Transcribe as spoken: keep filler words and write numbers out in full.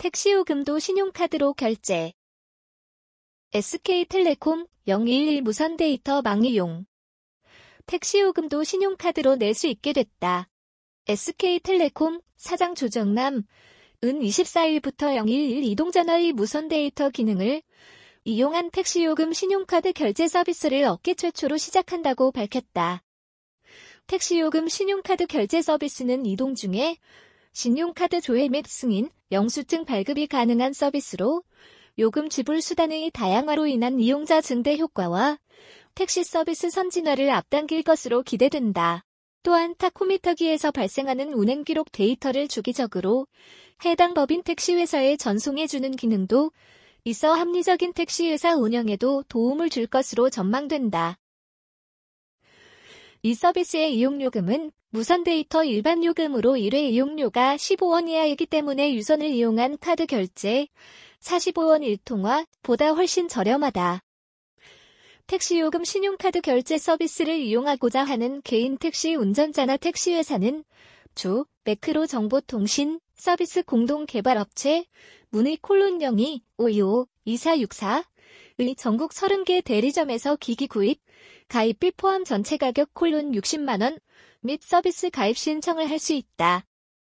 택시요금도 신용카드로 결제. 에스케이텔레콤 영일일 무선 데이터 망이용. 택시요금도 신용카드로 낼 수 있게 됐다. 에스케이텔레콤 사장 조정남 은 이십사일부터 영일일 이동전화의 무선 데이터 기능을 이용한 택시요금 신용카드 결제 서비스를 업계 최초로 시작한다고 밝혔다. 택시요금 신용카드 결제 서비스는 이동 중에 신용카드 조회 및 승인, 영수증 발급이 가능한 서비스로 요금 지불 수단의 다양화로 인한 이용자 증대 효과와 택시 서비스 선진화를 앞당길 것으로 기대된다. 또한 타코미터기에서 발생하는 운행 기록 데이터를 주기적으로 해당 법인 택시회사에 전송해주는 기능도 있어 합리적인 택시회사 운영에도 도움을 줄 것으로 전망된다. 이 서비스의 이용요금은 무선 데이터 일반 요금으로 일 회 이용료가 십오 원 이하이기 때문에 유선을 이용한 카드 결제, 사십오 원 일 통화보다 훨씬 저렴하다. 택시요금 신용카드 결제 서비스를 이용하고자 하는 개인 택시 운전자나 택시회사는 주 매크로 정보통신 서비스 공동개발업체 문의 콜론 영이 오이오 이사육사의 전국 서른 개 대리점에서 기기 구입, 가입비 포함 전체 가격 콜론 육십만 원 및 서비스 가입 신청을 할 수 있다.